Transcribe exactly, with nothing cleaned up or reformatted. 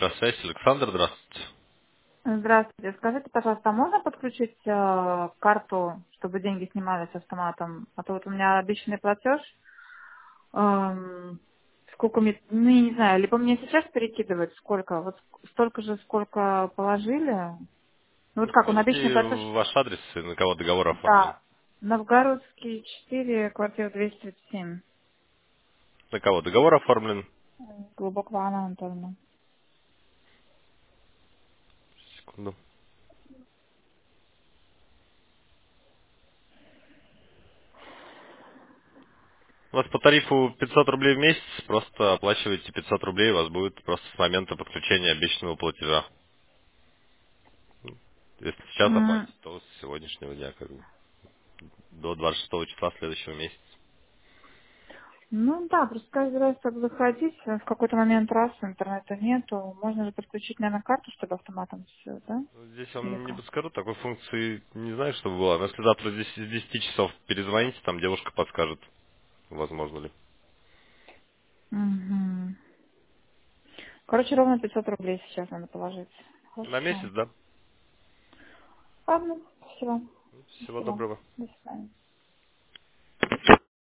Метросвязь, Александр, здравствуйте. Здравствуйте. Скажите, пожалуйста, а можно подключить э, карту, чтобы деньги снимались с автоматом? А то вот у меня обещанный платеж. эм, сколько мне, ну, я не знаю, либо мне сейчас перекидывать, сколько, вот ск- столько же, сколько положили. Ну вот как, он обещанный Скажите платеж, ваш адрес, и на кого договор оформлен. да, Новгородский четыре, квартира двести тридцать семь, На кого договор оформлен? глубокого Анна Анатольевна. Секунду. У вас по тарифу пятьсот рублей в месяц, просто оплачиваете пятьсот рублей, у вас будет просто с момента подключения обещанного платежа. Если сейчас М, оплатить, то с сегодняшнего дня, как бы, до двадцать шестого числа следующего месяца. Ну да, просто каждый раз так заходить, а в какой-то момент раз интернета нету, можно же подключить, наверное, карту, чтобы автоматом все, да? Ну, здесь Или вам не как? подскажу, такой функции не знаю, чтобы было. Но если завтра здесь с десяти часов перезвоните, там девушка подскажет, возможно ли. Угу. Короче, ровно пятьсот рублей сейчас надо положить. На Хорошо. месяц, да? Ладно, спасибо. Всего Спасибо. доброго. До свидания.